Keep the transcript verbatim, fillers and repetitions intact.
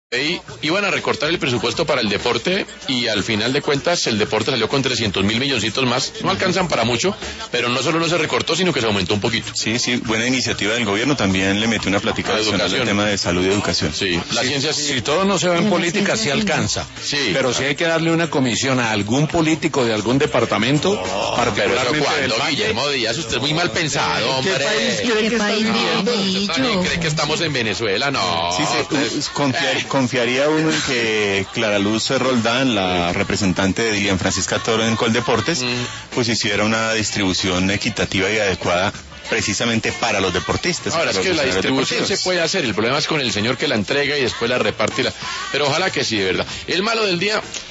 Y iban a recortar el presupuesto para el deporte y al final de cuentas el deporte salió con trescientos mil milloncitos más. No alcanzan para mucho, pero no solo no se recortó, sino que se aumentó un poquito. Sí, sí, buena iniciativa del gobierno. También le metió una plática adicional al tema de salud y educación. Sí, la sí, ciencia sí. Si todo no se va en política, sí alcanza. Sí. Pero si hay que darle una comisión a algún político de algún departamento, Oh, particularmente pero del cuando Valle. Guillermo Díaz, usted es muy mal pensado, hombre. ¿Qué país cree que está viviendo? ¿Usted también cree que estamos en Venezuela? No. Sí, sí, usted... confiar, confiaría uno en que Clara Luz Roldán, la representante de Dilian Francisca Toro en Coldeportes, mm. pues hiciera una distribución equitativa y adecuada precisamente para los deportistas. Ahora, es que la distribución deportivos. se puede hacer, el problema es con el señor que la entrega y después la reparte. La... Pero ojalá que sí, de verdad. El malo del día...